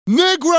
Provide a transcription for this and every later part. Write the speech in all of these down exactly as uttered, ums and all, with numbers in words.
Negro!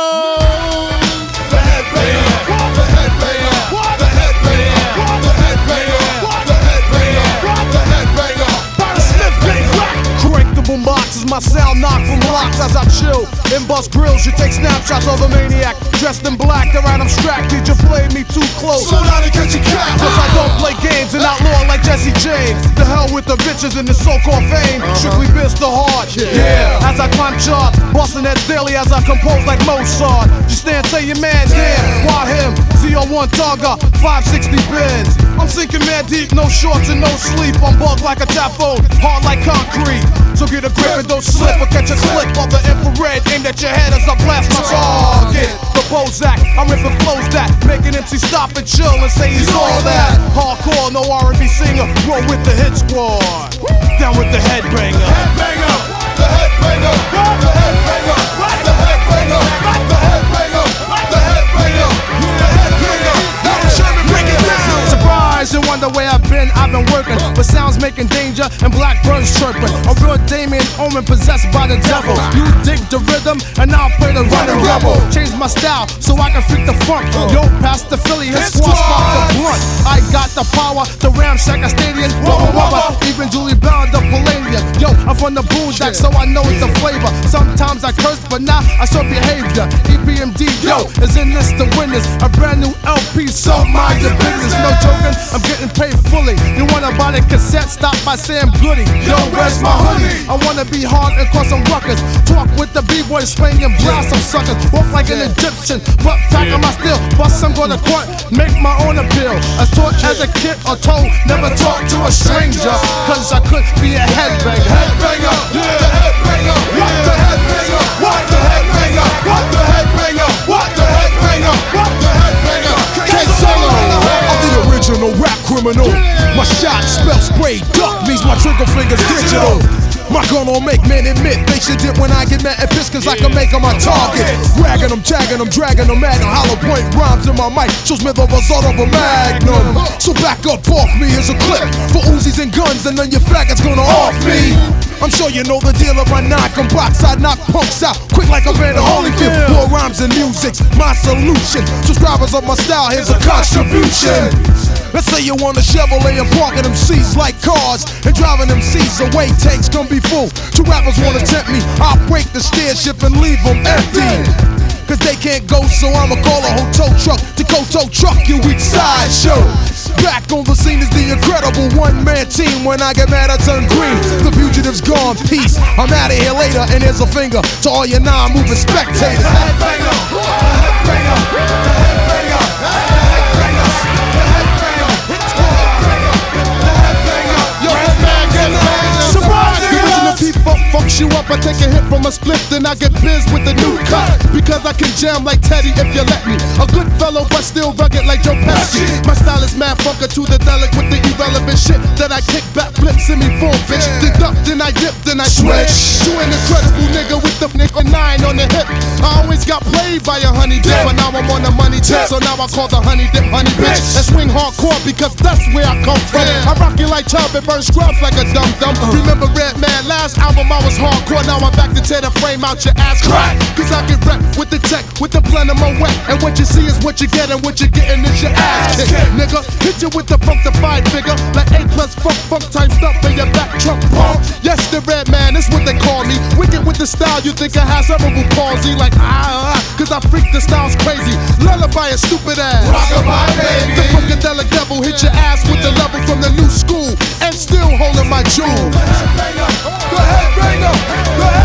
The headbanger! The headbanger! The headbanger! The headbanger! The headbanger! The headbanger! By the Smith Big Rock! Crank the boombox as my sound knock from blocks as I chill. In bust grills, you take snapshots of a maniac dressed in black. Alright, I'm strapped. Did you play me too close? Slow down and catch your cap. Cause I don't play games and outlaw like Jesse James. The hell with the bitches and the so-called fame. Strictly biz the hard. Yeah. As I climb charts, bustin' heads daily as I compose like Mozart. You stand, tell your man, damn, why him? Z oh one Targa, five sixty bins. I'm sinking mad deep, no shorts and no sleep. I'm bugged like a tap phone, hard like concrete. So get a grip and don't slip or catch a clip of the infrared aimed at your head as I blast my target. The Bozak, I'm ripping flows that make an M C stop and chill and say he's all that. Hardcore, no R and B singer, roll with the hit squad. Down with the headbanger. Headbanger, the headbanger, the headbanger, the headbanger, the headbanger, the headbanger, the headbanger. Break it down. Surprise and wonder where I've been. I've been working, but sounds making danger and black birds chirping. A real Damien Omen possessed by the devil. You dig the rhythm and I'll play the running rebel. Change my style so I can freak the funk. Yo, past the Philly, his squad spark the blunt. I got the power to ramshack a stadium. Wubba wubba, even Julie Bell the Palladium. Yo, I'm from the boondock, so I know it's the flavor. Sometimes I curse, but now I show behavior. E P M D, yo, is in this the winners. A brand new L P, so mind your business. No joking, I'm getting paid fully. You wanna buy the cassette? Stop by Sam Goody. Yo, where's my hoodie? I wanna be hard and cause some ruckus. Talk with the B-boys, swing and blast some suckers. Walk like an Egyptian, but pack on my steel. Bust some go to court, make my own appeal. As taught as a kid or told, never talk to a stranger. Cause I could be a headbanger. Headbanger, yeah, the headbanger. What the headbanger? What the headbanger? What the headbanger? What the headbanger? What the headbanger? K-Solo. I'm the original rap criminal. My shot spell spray duck means my trigger finger's digital. My gun will make men admit they should dip when I get mad at piss, cause I can make them my target. Ragging them, tagging them, dragging them at them. Hollow point rhymes in my mic shows me the result of a magnum. So back up off me, here's a clip for Uzis and guns, and then your faggot's gonna off me. I'm sure you know the deal of my knock and box. I knock punks out quick like a Vander Holyfield. More rhymes and music's my solution. Subscribers of my style, here's a contribution. Let's say you want a Chevrolet and parking them seats like cars and driving them seats away. Tanks gonna be full. Two rappers wanna tempt me. I'll break the stair shift and leave them empty. Cause they can't go, so I'ma call a hotel truck to go tow truck you weak sideshow. Back on the scene is the incredible one-man team. When I get mad, I turn green. The fugitive's gone, peace. I'm out of here later, and here's a finger to all your non-moving spectators. Headbanger, headbanger, headbanger, headbanger, headbanger, headbanger. Yo, headbanger, surprise! The original P-Funk fucks you up. I take a hit from a split, then I get biz with the new cut. Because I can jam like Teddy if you let me. A good fellow, but still rugged like Joe Pesci. My style is mad funker to the delic with the irrelevant shit that I kick back, flip, send me full bitch. Then duck, then I dip, then I switch. You an incredible nigga with the nigga nine on the hip. I always got played by a honey dip, but now I'm on the money tip. So now I call the honey dip honey bitch. And swing hardcore because that's where I come from. I rock you like Chubb and burn scrubs like a dum dum. Remember Redman, last album I was hardcore. Now I'm back to tear the frame out your ass crack. Cause I get wrecked with the tech, with the blend of my wet. And what you see is what you get, and what you're getting is your ass kicked. Nigga, hit you with the funkified figure, like A plus funk, funk type stuff in your back trunk pump. Yes, the red man, that's what they call me. Wicked with the style, you think I have cerebral palsy. Like ah, ah, cause I freak the style's crazy. Lullaby a stupid ass. Rockabye, baby. The funkadelic devil hit your ass with the level from the new school, and still holding my jewel. The headbanger, the headbanger, the